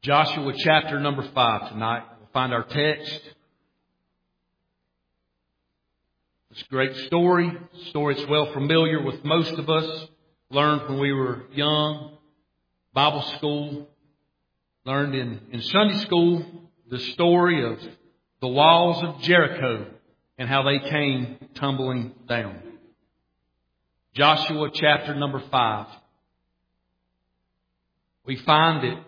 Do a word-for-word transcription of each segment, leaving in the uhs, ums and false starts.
Joshua chapter number five tonight. We'll find our text. It's a great story. A story that's well familiar with most of us. Learned when we were young. Bible school. Learned in, in Sunday school the story of the walls of Jericho and how they came tumbling down. Joshua chapter number five. We find that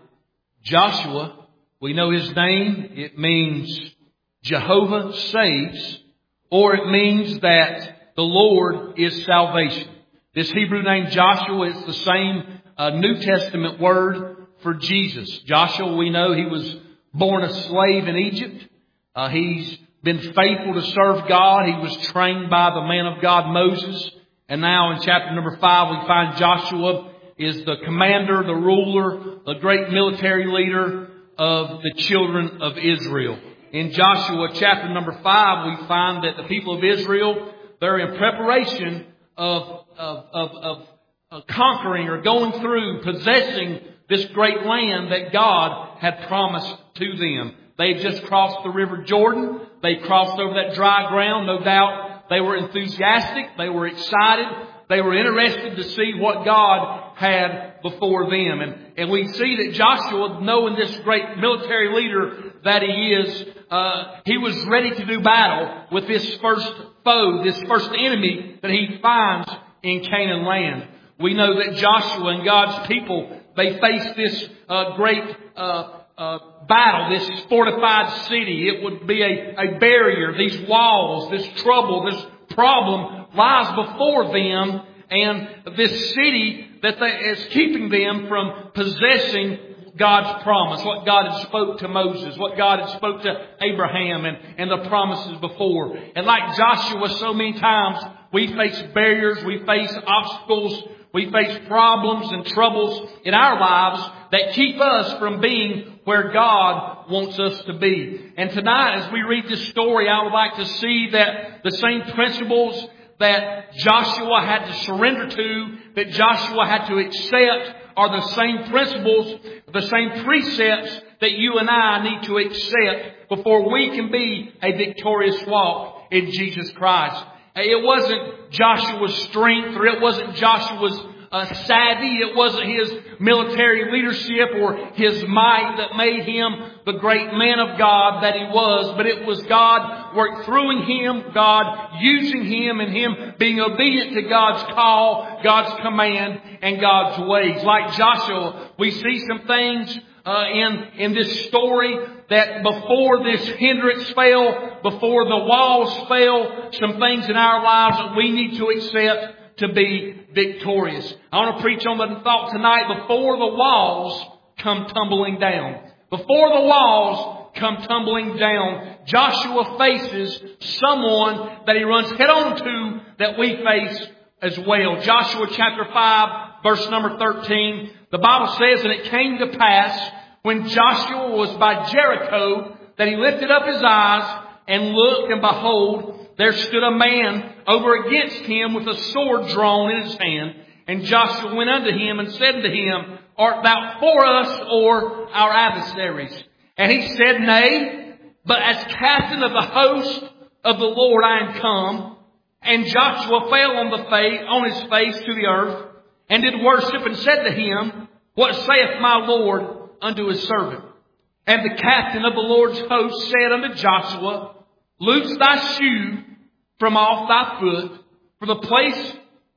Joshua, we know his name, it means Jehovah saves, or it means that the Lord is salvation. This Hebrew name Joshua is the same uh, New Testament word for Jesus. Joshua, we know he was born a slave in Egypt. Uh, he's been faithful to serve God. He was trained by the man of God, Moses. And now in chapter number five, we find Joshua is the commander, the ruler, the great military leader of the children of Israel. In Joshua chapter number five, we find that the people of Israel, they're in preparation of, of, of, of, of conquering or going through, possessing this great land that God had promised to them. They've just crossed the river Jordan. They crossed over that dry ground. No doubt they were enthusiastic. They were excited. They were interested to see what God had before them. And, and we see that Joshua, knowing this great military leader that he is, uh, he was ready to do battle with this first foe, this first enemy that he finds in Canaan land. We know that Joshua and God's people, they face this uh, great uh, uh, battle, this fortified city. It would be a, a barrier. These walls, this trouble, this problem lies before them, and this city that they, is keeping them from possessing God's promise, what God had spoke to Moses, what God had spoke to Abraham, and, and the promises before. And like Joshua, so many times we face barriers, we face obstacles, we face problems and troubles in our lives that keep us from being where God wants us to be. And tonight, as we read this story, I would like to see that the same principles that Joshua had to surrender to, that Joshua had to accept, are the same principles, the same precepts that you and I need to accept before we can be a victorious walk in Jesus Christ. It wasn't Joshua's strength, or it wasn't Joshua's uh, savvy. It wasn't his military leadership or his might that made him the great man of God that he was. But it was God worked through him, God using him, and him being obedient to God's call, God's command, and God's ways. Like Joshua, we see some things uh, in, in this story that before this hindrance fell, before the walls fell, some things in our lives that we need to accept to be victorious. I want to preach on the thought tonight, before the walls come tumbling down. Before the walls come tumbling down, Joshua faces someone that he runs head on to that we face as well. Joshua chapter five, verse number thirteen. The Bible says, "And it came to pass when Joshua was by Jericho that he lifted up his eyes and looked, and behold, there stood a man over against him with a sword drawn in his hand. And Joshua went unto him and said unto him, Art thou for us or our adversaries? And he said, Nay, but as captain of the host of the Lord I am come. And Joshua fell on the face, on his face to the earth, and did worship, and said to him, What saith my Lord unto his servant? And the captain of the Lord's host said unto Joshua, Loose thy shoe from off thy foot, for the place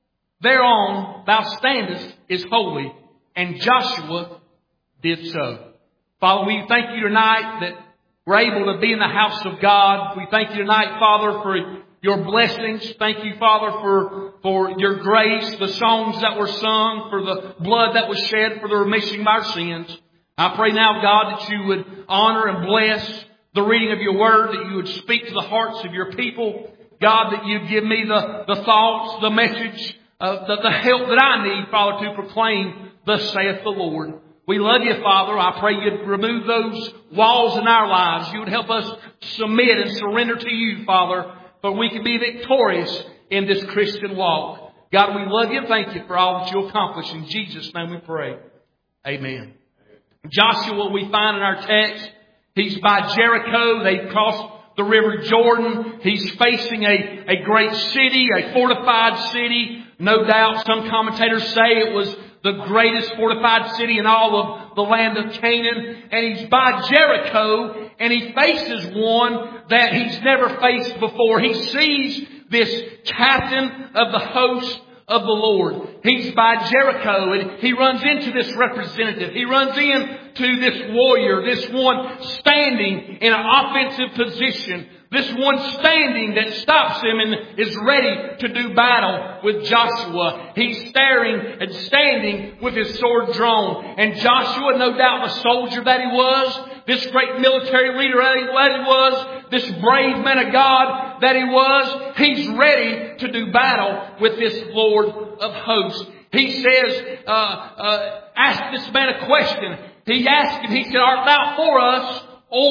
thereon thou standest is holy. And Joshua did so." Father, we thank you tonight that we're able to be in the house of God. We thank you tonight, Father, for your blessings. Thank you, Father, for, for your grace, the songs that were sung, for the blood that was shed for the remission of our sins. I pray now, God, that you would honor and bless the reading of your word, that you would speak to the hearts of your people. God, that you'd give me the, the thoughts, the message, uh, the, the help that I need, Father, to proclaim, Thus saith the Lord. We love you, Father. I pray you'd remove those walls in our lives. You would help us submit and surrender to you, Father, for we can be victorious in this Christian walk. God, we love you and thank you for all that you'll accomplish. In Jesus' name we pray. Amen. Joshua, we find in our text, he's by Jericho. They've crossed the River Jordan. He's facing a, a great city, a fortified city. No doubt some commentators say it was the greatest fortified city in all of the land of Canaan. And he's by Jericho, and he faces one that he's never faced before. He sees this captain of the host of the Lord. He's by Jericho, and he runs into this representative. He runs into this warrior, this one standing in an offensive position. This one standing that stops him and is ready to do battle with Joshua. He's staring and standing with his sword drawn. And Joshua, no doubt the soldier that he was, this great military leader that he was, this brave man of God that he was, he's ready to do battle with this Lord of hosts. He says, uh, uh, ask this man a question. He asked him, he said, art thou for us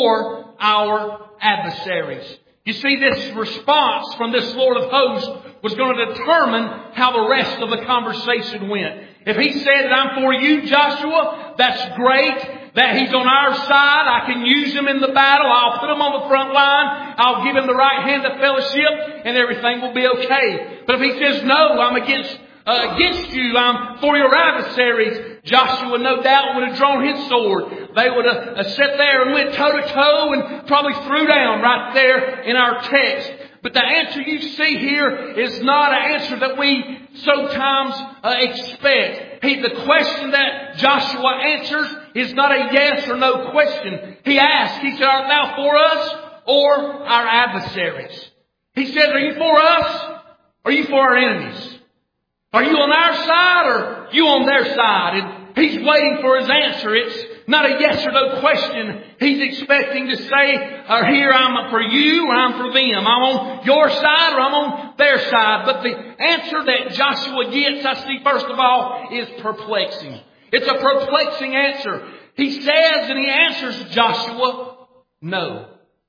or our adversaries? You see, this response from this Lord of hosts was going to determine how the rest of the conversation went. If he said that I'm for you, Joshua, that's great. That he's on our side. I can use him in the battle. I'll put him on the front line. I'll give him the right hand of fellowship, and everything will be okay. But if he says, no, I'm against uh, against you, I'm for your adversaries, Joshua no doubt would have drawn his sword. They would have uh, sat there and went toe to toe and probably threw down right there in our text. But the answer you see here is not an answer that we sometimes uh, expect. He, the question that Joshua answers is not a yes or no question. He asks, he said, art thou for us or our adversaries? He said, are you for us or are you for our enemies? Are you on our side or you on their side? And he's waiting for his answer. It's not a yes or no question. He's expecting to say, or here I'm for you or I'm for them. I'm on your side or I'm on their side. But the answer that Joshua gets, I see first of all, is perplexing. It's a perplexing answer. He says and he answers Joshua, no.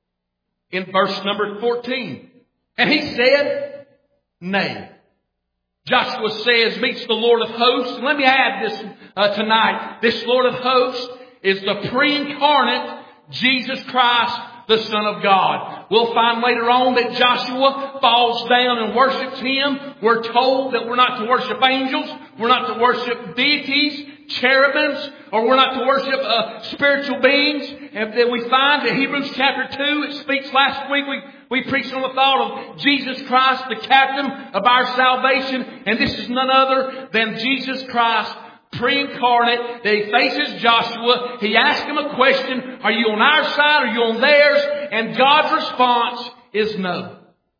In verse number fourteen. And he said, nay. Joshua says, meets the Lord of hosts. And let me add this uh, tonight. This Lord of hosts is the pre-incarnate Jesus Christ, the Son of God. We'll find later on that Joshua falls down and worships Him. We're told that we're not to worship angels. We're not to worship deities, cherubims, or we're not to worship uh, spiritual beings. And then we find in Hebrews chapter two, it speaks last week, we, we preached on the thought of Jesus Christ, the captain of our salvation. And this is none other than Jesus Christ, pre-incarnate, that He faces Joshua. He asks him a question, are you on our side or are you on theirs? And God's response is no.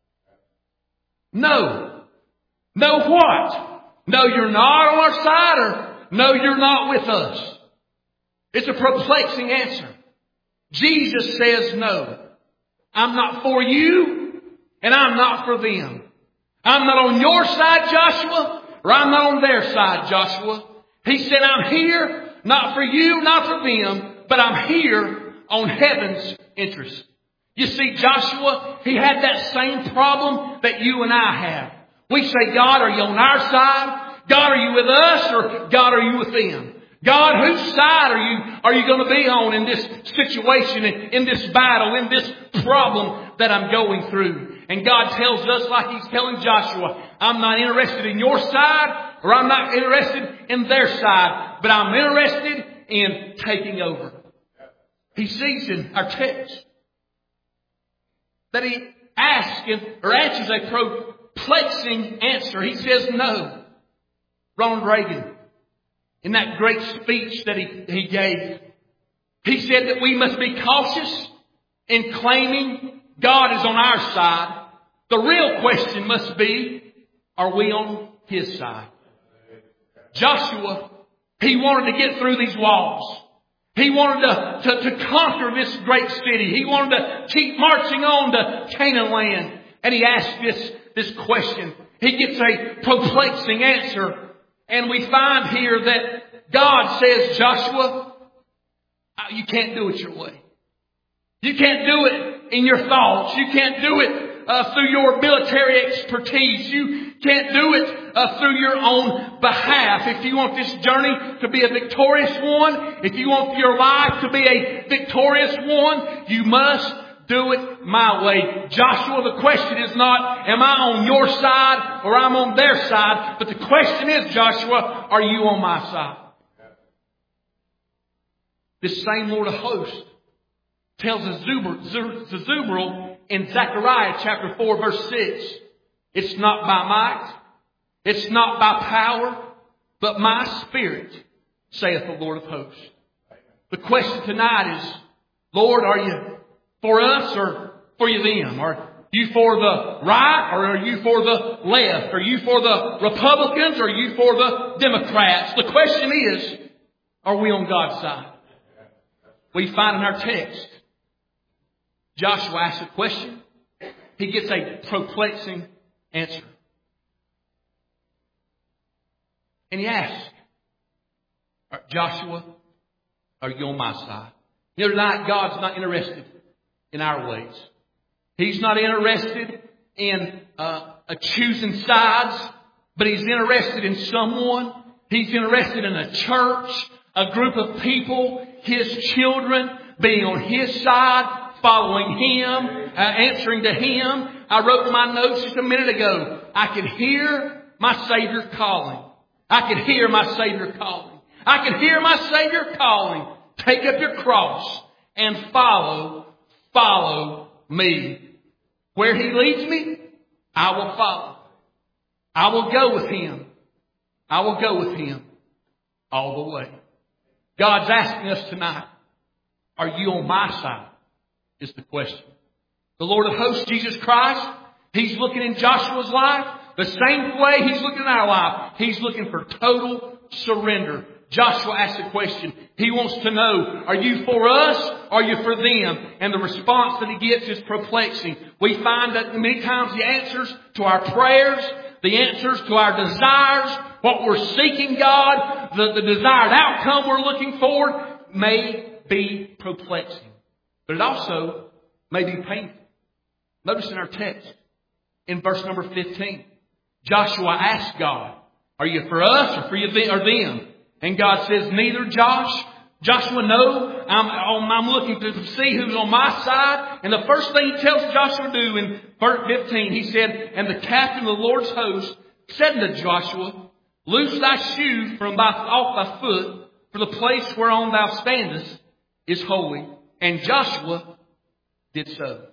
No. No what? No, you're not on our side, or no, you're not with us. It's a perplexing answer. Jesus says no. I'm not for you, and I'm not for them. I'm not on your side, Joshua, or I'm not on their side, Joshua. He said, I'm here, not for you, not for them, but I'm here on heaven's interest. You see, Joshua, he had that same problem that you and I have. We say, God, are you on our side? God, are you with us? Or God, are you with them? God, whose side are you, are you going to be on in this situation, in, in this battle, in this problem that I'm going through? And God tells us, like He's telling Joshua, I'm not interested in your side, or I'm not interested in their side, but I'm interested in taking over. He sees in our text that he asks or answers a perplexing answer. He says no. Ronald Reagan, in that great speech that he, he gave, he said that we must be cautious in claiming God is on our side. The real question must be, are we on His side? Joshua, he wanted to get through these walls. He wanted to, to, to conquer this great city. He wanted to keep marching on to Canaan land. And he asked this, this question. He gets a perplexing answer. And we find here that God says, Joshua, you can't do it your way. You can't do it in your thoughts. You can't do it uh, through your military expertise. You can't do it uh, through your own behalf. If you want this journey to be a victorious one, if you want your life to be a victorious one, you must do it my way. Joshua, the question is not, am I on your side or I'm on their side? But the question is, Joshua, are you on my side? This same Lord of hosts tells Zerubbabel in Zechariah chapter four verse six, it's not by might, it's not by power, but my Spirit, saith the Lord of hosts. The question tonight is, Lord, are you for us or for you them? Are you for the right or are you for the left? Are you for the Republicans or are you for the Democrats? The question is, are we on God's side? We find in our text, Joshua asks a question. He gets a perplexing answer. And he asks, Joshua, are you on my side? You know, tonight God's not interested in our ways. He's not interested in uh, a choosing sides, but He's interested in someone. He's interested in a church, a group of people, His children being on His side, following Him, uh, answering to Him. I wrote in my notes just a minute ago, I could hear my Savior calling. I could hear my Savior calling. I could hear my Savior calling. Take up your cross and follow, follow me. Where He leads me, I will follow. I will go with Him. I will go with Him all the way. God's asking us tonight, are you on my side? Is the question. The Lord of hosts, Jesus Christ, He's looking in Joshua's life the same way He's looking in our life. He's looking for total surrender. Joshua asks the question. He wants to know, are you for us or are you for them? And the response that he gets is perplexing. We find that many times the answers to our prayers, the answers to our desires, what we're seeking God, the, the desired outcome we're looking for may be perplexing. But it also may be painful. Notice in our text, in verse number fifteen, Joshua asked God, are you for us or for you or them? And God says, neither, Josh. Joshua, no, I'm, I'm looking to see who's on my side. And the first thing He tells Joshua to do in verse fifteen, He said, and the captain of the Lord's host said to Joshua, loose thy shoe from thy, off thy foot, for the place whereon thou standest is holy. And Joshua did so.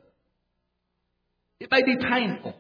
It may be painful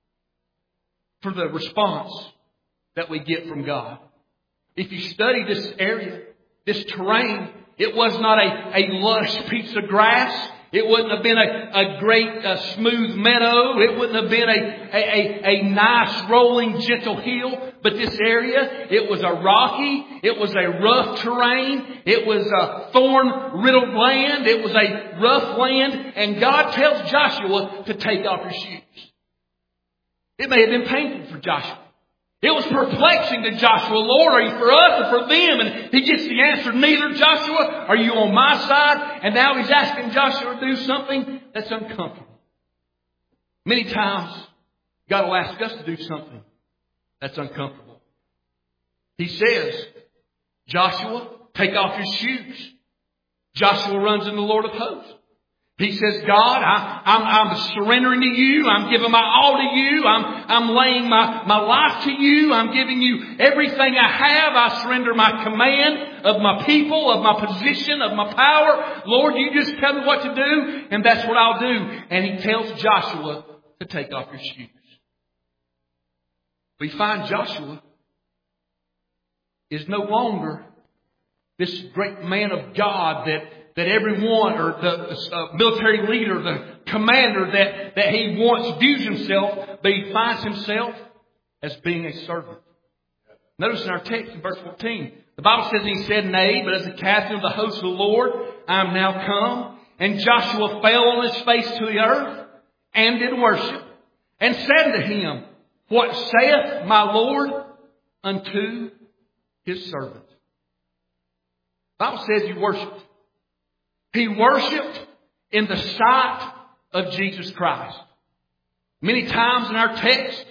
for the response that we get from God. If you study this area, this terrain, it was not a, a lush piece of grass. It wouldn't have been a, a great uh, smooth meadow. It wouldn't have been a, a, a, a nice rolling gentle hill. But this area, it was a rocky, it was a rough terrain. It was a thorn riddled land. It was a rough land. And God tells Joshua to take off your shoes. It may have been painful for Joshua. It was perplexing to Joshua. Lord, are you for us or for them? And he gets the answer, neither, Joshua. Are you on my side? And now he's asking Joshua to do something that's uncomfortable. Many times, God will ask us to do something that's uncomfortable. He says, Joshua, take off your shoes. Joshua runs in the Lord of hosts. He says, God, I, I'm, I'm surrendering to you. I'm giving my all to you. I'm, I'm laying my, my life to you. I'm giving you everything I have. I surrender my command of my people, of my position, of my power. Lord, you just tell me what to do, and that's what I'll do. And he tells Joshua to take off your shoes. We find Joshua is no longer this great man of God that that everyone, or the uh, military leader, the commander that, that he once views himself, but he finds himself as being a servant. Notice in our text in verse fourteen, the Bible says, he said, nay, but as the captain of the host of the Lord, I am now come. And Joshua fell on his face to the earth and did worship, and said to him, what saith my Lord unto his servant? The Bible says he worshiped. He worshiped in the sight of Jesus Christ. Many times in our text,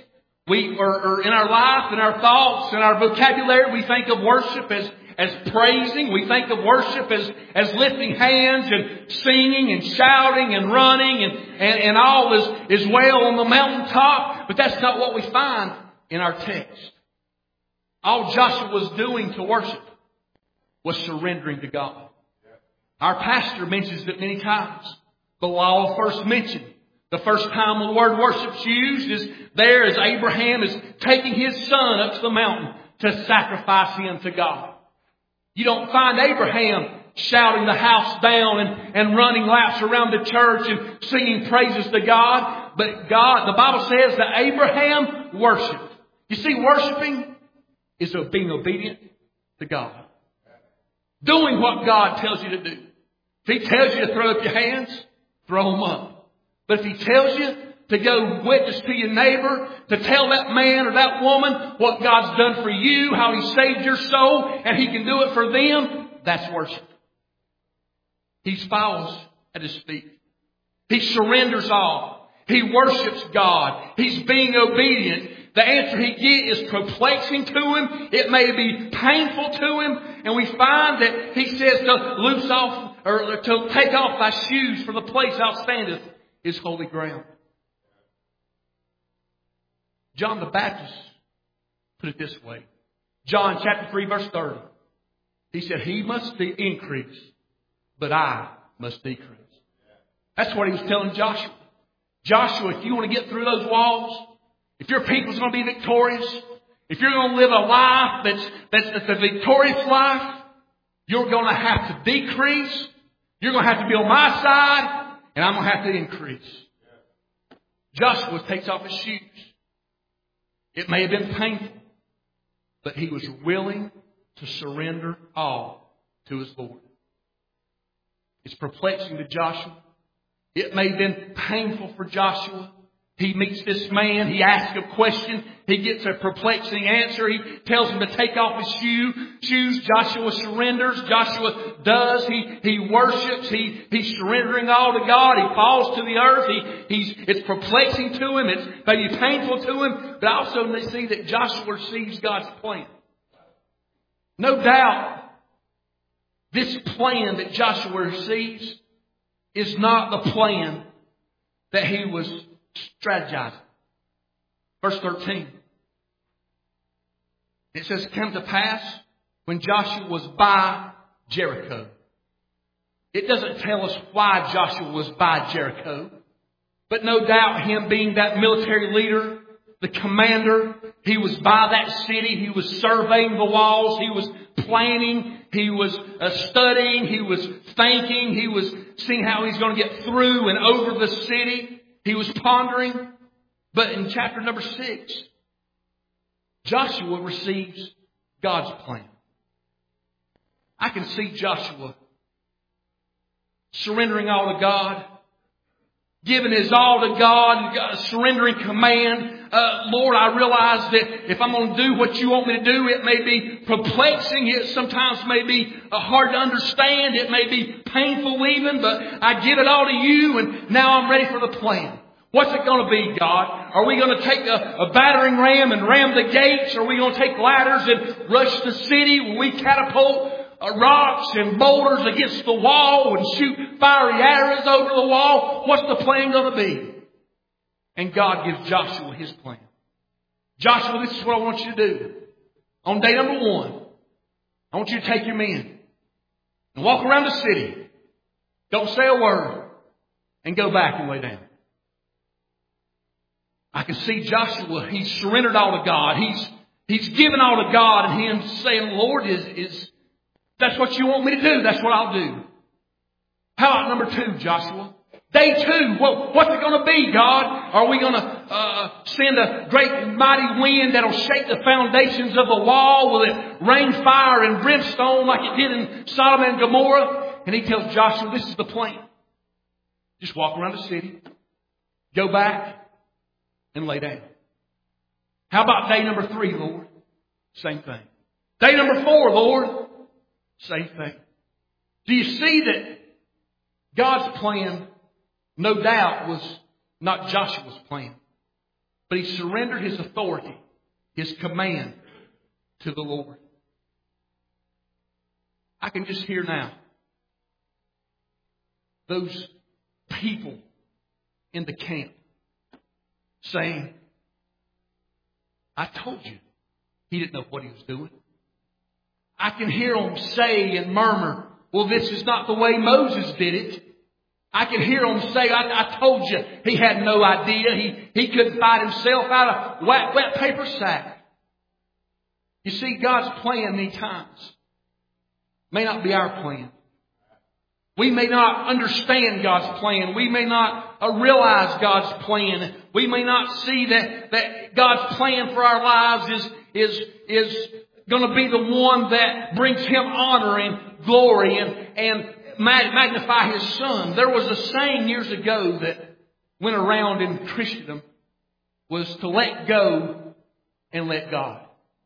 We are, are in our life, in our thoughts, in our vocabulary, we think of worship as, as praising. We think of worship as, as lifting hands and singing and shouting and running and, and, and all is, is well on the mountaintop. But that's not what we find in our text. All Joshua was doing to worship was surrendering to God. Our pastor mentions it many times. The law first mentioned. The first time the word worship's used is there as Abraham is taking his son up to the mountain to sacrifice him to God. You don't find Abraham shouting the house down and, and running laps around the church and singing praises to God. But God, the Bible says that Abraham worshiped. You see, worshiping is being obedient to God. Doing what God tells you to do. If He tells you to throw up your hands, throw them up. But if He tells you to go witness to your neighbor, to tell that man or that woman what God's done for you, how He saved your soul, and He can do it for them, that's worship. He falls at His feet. He surrenders all. He worships God. He's being obedient. The answer he gets is perplexing to him. It may be painful to him. And we find that he says to loose off or to take off thy shoes, for the place thou standeth is holy ground. John the Baptist put it this way. John chapter three verse thirty. He said, he must increase, but I must decrease. That's what he was telling Joshua. Joshua, if you want to get through those walls, if your people's going to be victorious, if you're going to live a life that's, that's, that's a victorious life, you're going to have to decrease. You're going to have to be on my side, and I'm going to have to increase. Joshua takes off his shoes. It may have been painful, but he was willing to surrender all to his Lord. It's perplexing to Joshua. It may have been painful for Joshua. He meets this man. He asks a question. He gets a perplexing answer. He tells him to take off his shoe, shoes. Joshua surrenders. Joshua does. He, he worships. He, he's surrendering all to God. He falls to the earth. He, he's, it's perplexing to him. It's maybe painful to him. But also they see that Joshua receives God's plan. No doubt, this plan that Joshua receives is not the plan that he was strategizing. Verse thirteen. It says, come to pass when Joshua was by Jericho. It doesn't tell us why Joshua was by Jericho. But no doubt him being that military leader, the commander, he was by that city. He was surveying the walls. He was planning. He was uh, studying. He was thinking. He was seeing how he's going to get through and over the city. He was pondering. But in chapter number six, Joshua receives God's plan. I can see Joshua surrendering all to God, giving his all to God, surrendering command. Uh, Lord, I realize that if I'm going to do what you want me to do, it may be perplexing. It sometimes may be uh, hard to understand. It may be painful even, but I give it all to you, and now I'm ready for the plan. What's it going to be, God? Are we going to take a, a battering ram and ram the gates? Are we going to take ladders and rush the city? Will we catapult uh, rocks and boulders against the wall and shoot fiery arrows over the wall? What's the plan going to be? And God gives Joshua his plan. Joshua, this is what I want you to do. On day number one, I want you to take your men and walk around the city. Don't say a word and go back and lay down. I can see Joshua, he's surrendered all to God. He's, he's given all to God, and him saying, Lord, is, is, that's what you want me to do. That's what I'll do. How about number two, Joshua? Day two, what, what's it going to be, God? Are we going to uh, send a great mighty wind that'll shake the foundations of the wall? Will it rain fire and brimstone like it did in Sodom and Gomorrah? And he tells Joshua, this is the plan. Just walk around the city, go back, and lay down. How about day number three, Lord? Same thing. Day number four, Lord? Same thing. Do you see that God's plan, no doubt, was not Joshua's plan? But he surrendered his authority, his command to the Lord. I can just hear now those people in the camp saying, I told you he didn't know what he was doing. I can hear them say and murmur, well, this is not the way Moses did it. I can hear them say, I, I told you he had no idea. He, he couldn't fight himself out of wet, wet paper sack. You see, God's plan many times may not be our plan. We may not understand God's plan. We may not uh, realize God's plan. We may not see that, that God's plan for our lives is, is, is going to be the one that brings Him honor and glory and, and magnify His Son. There was a saying years ago that went around in Christendom, was to let go and let God.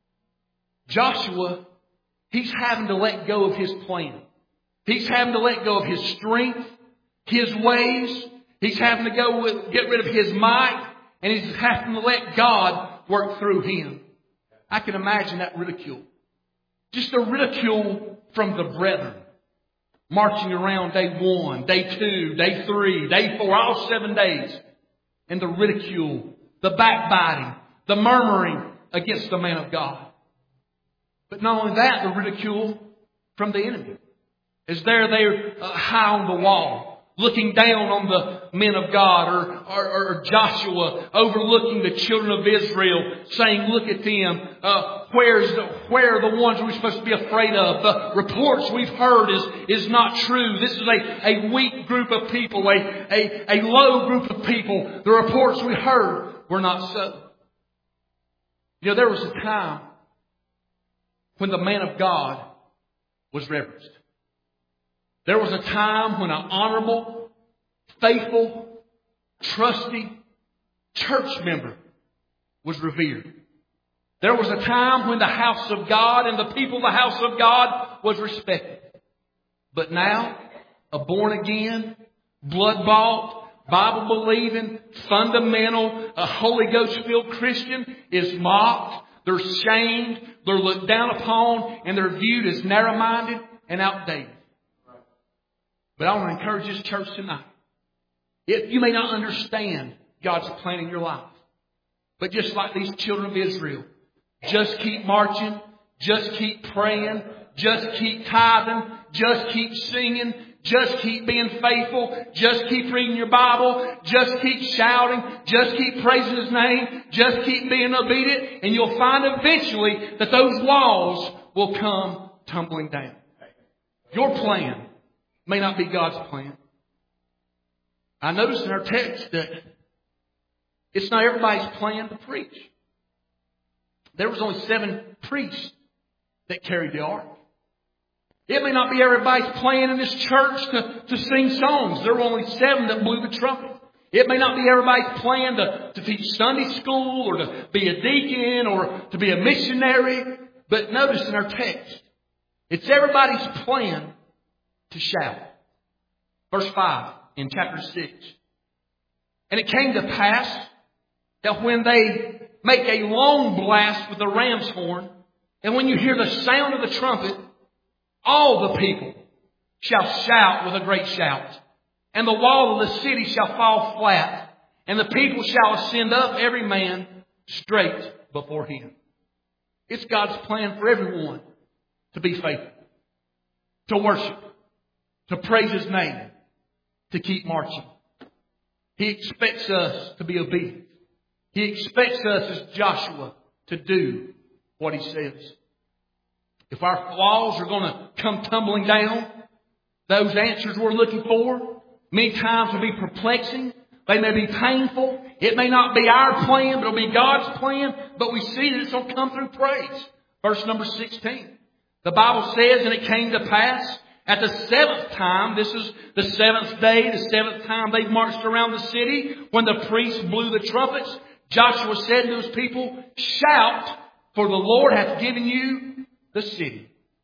Joshua, he's having to let go of his plan. He's having to let go of his strength, his ways. He's having to go with, get rid of his might, and he's having to let God work through him. I can imagine that ridicule. Just a ridicule from the brethren. Marching around day one, day two, day three, day four, all seven days. And the ridicule, the backbiting, the murmuring against the man of God. But not only that, the ridicule from the enemy. As there they're uh, high on the wall, looking down on the men of God, or, or, or Joshua overlooking the children of Israel, saying, look at them. Uh, where's the, where are the ones we're supposed to be afraid of? The reports we've heard is, is not true. This is a, a weak group of people, a, a, a low group of people. The reports we heard were not so. You know, there was a time when the man of God was reverenced. There was a time when an honorable, faithful, trusty church member was revered. There was a time when the house of God and the people of the house of God was respected. But now, a born-again, blood-bought, Bible-believing, fundamental, a Holy Ghost-filled Christian is mocked. They're shamed. They're looked down upon. And they're viewed as narrow-minded and outdated. But I want to encourage this church tonight. If you may not understand God's plan in your life, but just like these children of Israel, just keep marching, just keep praying, just keep tithing, just keep singing, just keep being faithful, just keep reading your Bible, just keep shouting, just keep praising His name, just keep being obedient, and you'll find eventually that those walls will come tumbling down. Your plan may not be God's plan. I noticed in our text that it's not everybody's plan to preach. There was only seven priests that carried the ark. It may not be everybody's plan in this church to, to sing songs. There were only seven that blew the trumpet. It may not be everybody's plan to, to teach Sunday school or to be a deacon or to be a missionary. But notice in our text, it's everybody's plan to shout. Verse five in chapter six. And it came to pass that when they make a long blast with the ram's horn, and when you hear the sound of the trumpet, all the people shall shout with a great shout. And the wall of the city shall fall flat, and the people shall ascend up every man straight before him. It's God's plan for everyone to be faithful, to worship, to praise His name, to keep marching. He expects us to be obedient. He expects us as Joshua to do what He says. If our walls are going to come tumbling down, those answers we're looking for many times will be perplexing. They may be painful. It may not be our plan, but it'll be God's plan. But we see that it's going to come through praise. Verse number sixteen. The Bible says, and it came to pass at the seventh time, this is the seventh day, the seventh time they've marched around the city, when the priests blew the trumpets, Joshua said to his people, shout, for the Lord hath given you the city.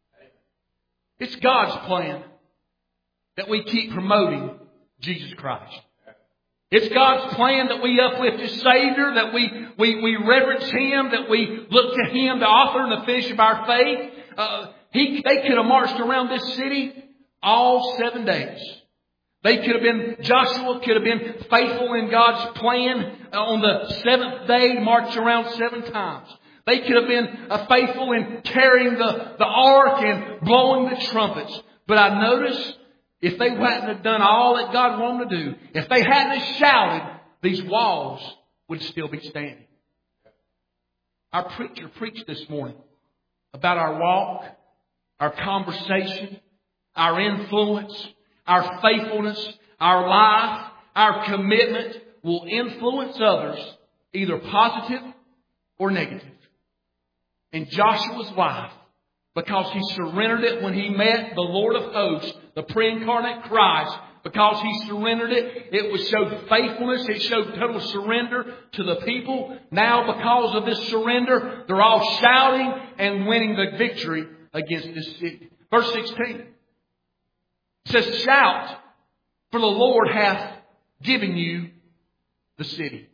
It's God's plan that we keep promoting Jesus Christ. It's God's plan that we uplift His Savior, that we, we, we reverence Him, that we look to Him, the author and the finisher of our faith. Uh, he, they could have marched around this city all seven days. They could have been, Joshua could have been faithful in God's plan on the seventh day, march around seven times. They could have been uh, faithful in carrying the, the ark and blowing the trumpets. But I notice, if they hadn't have done all that God wanted to do, if they hadn't have shouted, these walls would still be standing. Our preacher preached this morning about our walk, our conversation, our influence, our faithfulness, our life, our commitment will influence others either positive or negative. And Joshua's life, because he surrendered it when he met the Lord of hosts, the pre-incarnate Christ, because he surrendered it, it was showed faithfulness, it showed total surrender to the people. Now because of this surrender, they're all shouting and winning the victory against this city. Verse sixteen. It says, shout, for the Lord hath given you the city.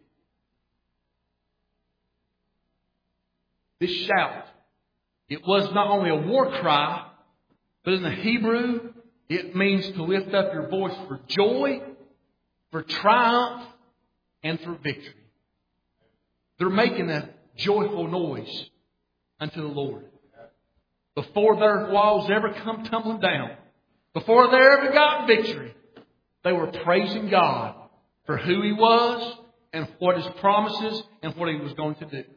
This shout, it was not only a war cry, but in the Hebrew, it means to lift up your voice for joy, for triumph, and for victory. They're making a joyful noise unto the Lord. Before their walls ever come tumbling down, before they ever got victory, they were praising God for who He was and what His promises and what He was going to do.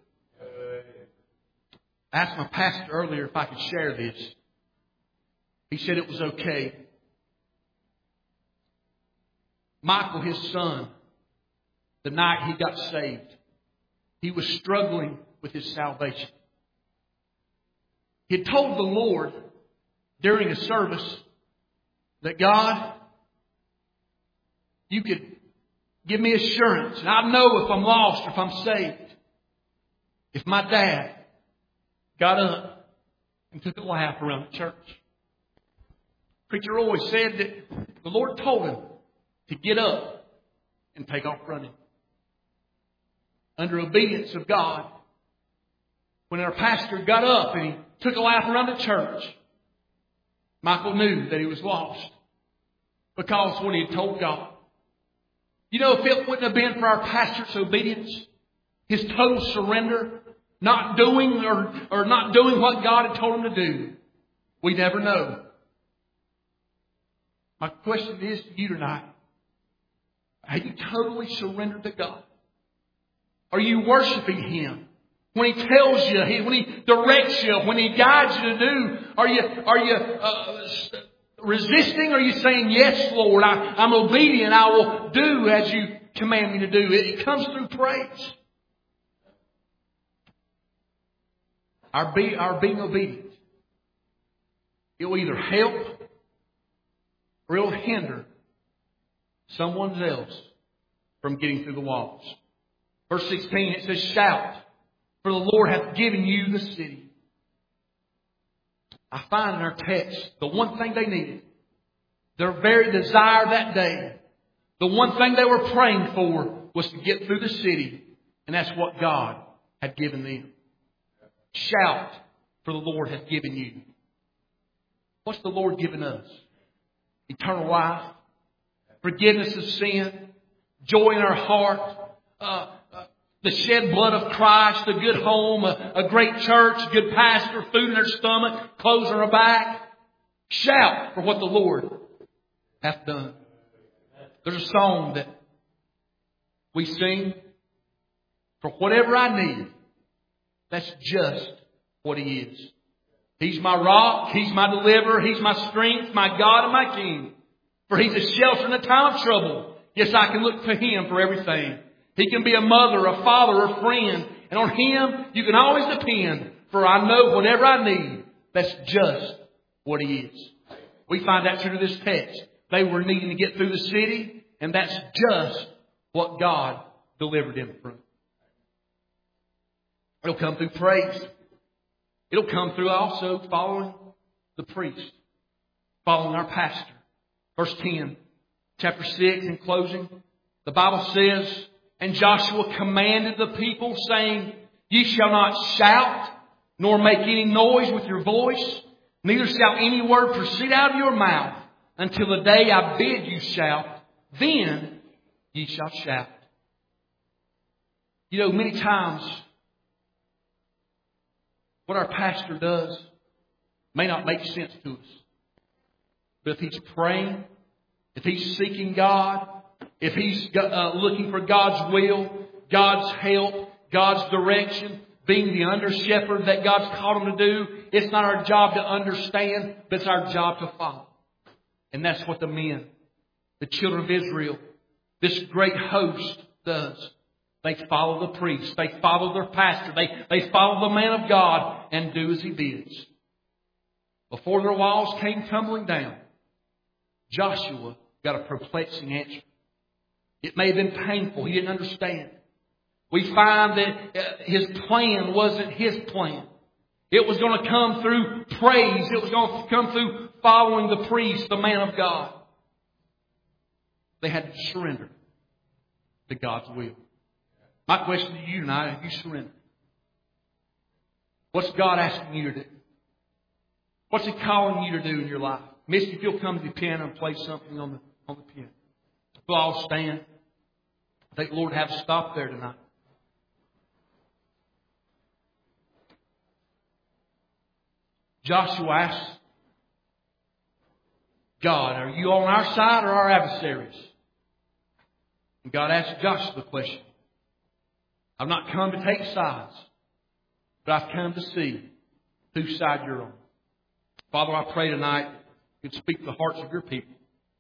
I asked my pastor earlier if I could share this. He said it was okay. Michael, his son, the night he got saved, he was struggling with his salvation. He had told the Lord during a service that, God, you could give me assurance, and I know if I'm lost or if I'm saved. If my dad got up and took a lap around the church. Preacher always said that the Lord told him to get up and take off running. Under obedience of God, when our pastor got up and he took a lap around the church, Michael knew that he was lost because of what he had told God. You know, if it wouldn't have been for our pastor's obedience, his total surrender, not doing or, or not doing what God had told him to do, we never know. My question is to you tonight, are you totally surrendered to God? Are you worshiping Him? When He tells you, when He directs you, when He guides you to do, are you are you uh, resisting? Or are you saying, yes, Lord, I, I'm obedient. I will do as you command me to do. It, it comes through praise. Our, be, our being obedient, it will either help or it will hinder someone else from getting through the walls. Verse sixteen, it says, shout, for the Lord hath given you the city. I find in our text the one thing they needed, their very desire that day, the one thing they were praying for was to get through the city. And that's what God had given them. Shout, for the Lord hath given you. What's the Lord given us? Eternal life, forgiveness of sin, joy in our heart, uh, uh, the shed blood of Christ, a good home, a, a great church, a good pastor, food in their stomach, clothes on their back. Shout for what the Lord hath done. There's a song that we sing, for whatever I need, that's just what He is. He's my rock. He's my deliverer. He's my strength, my God and my King. For He's a shelter in the time of trouble. Yes, I can look to Him for everything. He can be a mother, a father, a friend. And on Him, you can always depend. For I know whatever I need, that's just what He is. We find that true to this text. They were needing to get through the city, and that's just what God delivered them from. It'll come through praise. It'll come through also following the priest, following our pastor. Verse ten, chapter six, in closing, The Bible says, and Joshua commanded the people, saying, Ye shall not shout, nor make any noise with your voice, neither shall any word proceed out of your mouth, until the day I bid you shout, then ye shall shout. You know, many times, what our pastor does may not make sense to us. But if he's praying, if he's seeking God, if he's uh, looking for God's will, God's help, God's direction, being the under-shepherd that God's called him to do, it's not our job to understand, but it's our job to follow. And that's what the men, the children of Israel, this great host does. They follow the priest. They follow their pastor. They, they follow the man of God and do as he bids. Before their walls came tumbling down, Joshua got a perplexing answer. It may have been painful. He didn't understand. We find that his plan wasn't his plan. It was going to come through praise. It was going to come through following the priest, the man of God. They had to surrender to God's will. My question to you tonight, have you surrendered? What's God asking you to do? What's He calling you to do in your life? Misty, if you'll come to the piano and play something on the on the piano. We'll all stand. I think the Lord have to stop there tonight. Joshua asked God, are you on our side or our adversaries? And God asked Joshua the question. I've not come to take sides, but I've come to see whose side you're on. Father, I pray tonight you'd speak to the hearts of your people.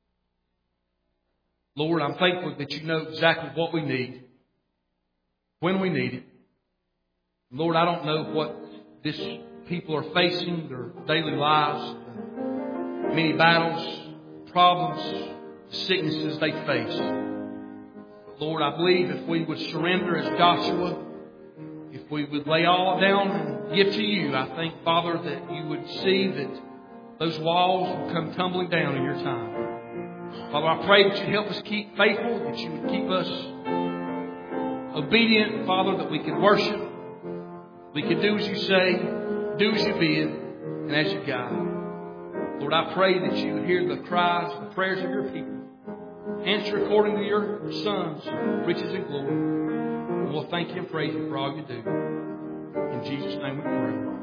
Lord, I'm thankful that you know exactly what we need, when we need it. Lord, I don't know what this people are facing, their daily lives, many battles, problems, sicknesses they face. Lord, I believe if we would surrender as Joshua, if we would lay all down and give to you, I think, Father, that you would see that those walls will come tumbling down in your time. Father, I pray that you'd help us keep faithful, that you would keep us obedient, Father, that we could worship, we could do as you say, do as you bid, and as you guide. Lord, I pray that you would hear the cries, the prayers of your people. Answer according to your Son's riches and glory. And we'll thank you and praise you for all you do. In Jesus' name we pray.